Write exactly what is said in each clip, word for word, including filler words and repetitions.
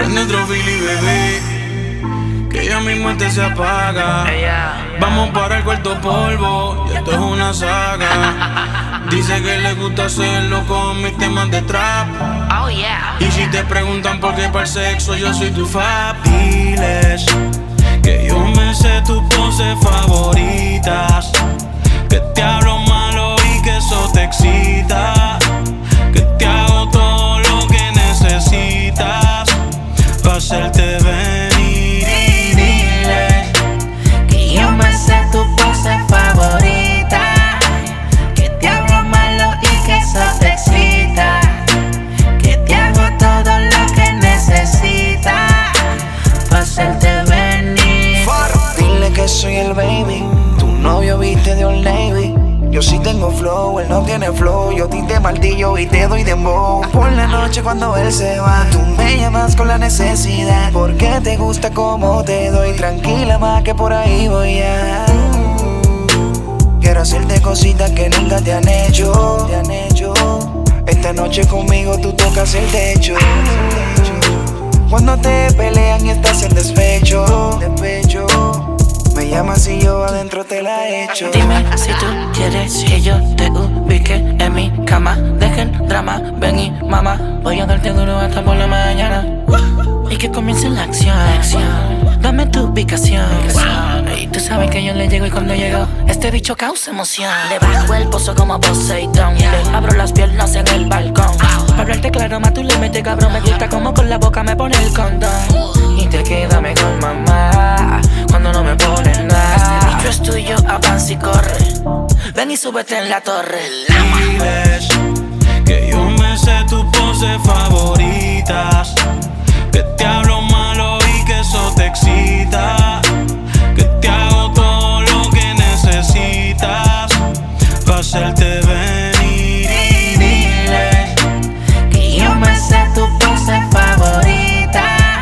Prende otro fili, bebé, que ya mi mente se apaga. Vamos para el cuarto polvo, y esto es una saga. Dice que le gusta hacerlo con mis temas de trap. Oh yeah. Y si te preguntan por qué para el sexo yo soy tu fab, diles que yo me sé tus poses favoritas, que te hablo malo y que eso te excita, que te hago todo lo que necesitas para hacerte venir. Y dile que yo me sé tu pose favorita, que te hablo malo y que eso te excita, que te hago todo lo que necesitas para hacerte venir. Dile que soy el baby, tu novio viste de Old Navy. Yo sí tengo flow, él no tiene flow. Yo tinte martillo y te doy dembow. Por la noche cuando él se va, tú me llamas con la necesidad, porque te gusta como te doy. Tranquila más que por ahí voy a. Quiero hacerte cositas que nunca te han hecho, te han hecho. Esta noche conmigo tú tocas el techo. Cuando te pelean y estás en despecho, despecho, me llamas y yo adentro te la echo. Dime si tú quieres que yo te ubique en mi cama. Deja el drama, ven y mamá, voy a darte duro hasta por la mañana. Y que comience la acción. Dame tu ubicación. Y tú sabes que yo le llego y cuando llego, este bicho causa emoción. Le bajo el pozo como Poseidón, le abro las piernas en el balcón. Para hablarte claro, más tú le metes cabrón. Me gusta como con la boca me pone el condón. Y te queda mejor mamá cuando no me pones nada. Este bicho es tuyo, avanza y corre. Ven y súbete en la torre. Diles que yo me sé tus poses favoritas, que te hablo malo y que eso te excita, que te hago todo lo que necesitas para hacerte venir. Y dile que yo me sé tu pose favorita,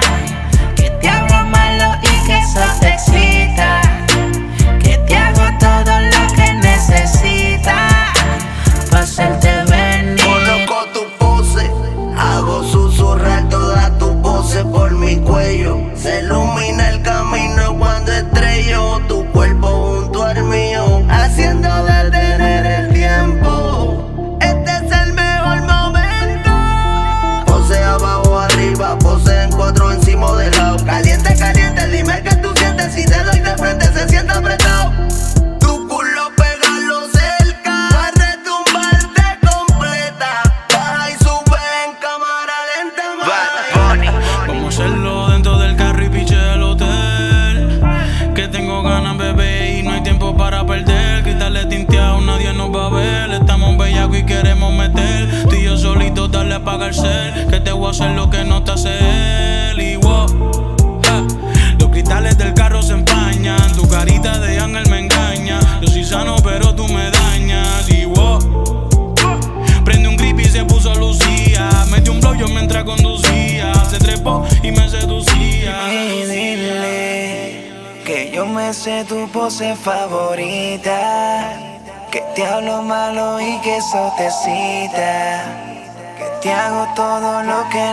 que te hablo malo y que eso te excita, que te hago todo lo que necesitas para hacerte venir. Conozco tu pose, hago susurrar toda tu pose por mi cuello. Se ilumina el camino cuando estrello tu cuerpo junto al mío, haciendo detener el tiempo. Este es el mejor momento. Pose abajo, arriba, pose en cuatro encima de lado. Caliente, caliente, dime que tú sientes. Si te doy de frente se siente apretado. Tu culo pégalo cerca, pa' retumbarte completa. Baja y sube en cámara lenta. vamos a hacerlo dentro del carro y piche del hotel, que tengo ganas, bebé, y no hay tiempo para perder. Cristales tinteados, nadie nos va a ver. Estamos bellacos y queremos meter. Tú y yo solitos, darle a apagar el cel, que te voy a hacer lo que no te hace él. Y wow, ja, los cristales del carro se empañan. Tu carita de ángel me engaña. Yo soy sano pero tú me dañas. Y wow, prende un grip y se puso Lucía. Metí un blow yo mientras conducía. Se trepó y me seducía. Y dile que yo me sé tu pose favorita, que te hablo malo y que eso te excita, que te hago todo lo que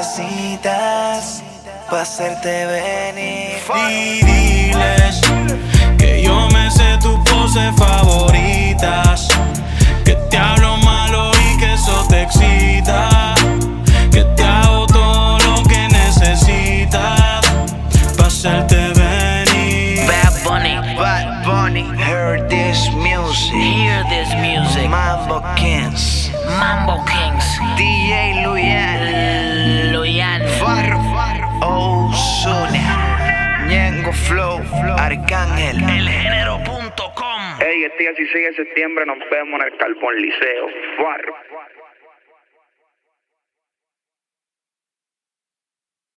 necesitas para hacerte venir. Y diles que yo me sé tus poses favoritas, que te hablo malo y que eso te excita, que te hago todo lo que necesitas para hacerte venir. Bad Bunny, Bad Bunny, Hear this music, hear this music. Mambo Kings, Mambo Kings, D J Luyan, Luyan, Farro, Ozuna, Ñengo Flow, Arcángel, elgénero punto com. Ey, este día dieciséis de septiembre nos vemos en el Carbón Liceo. Farro.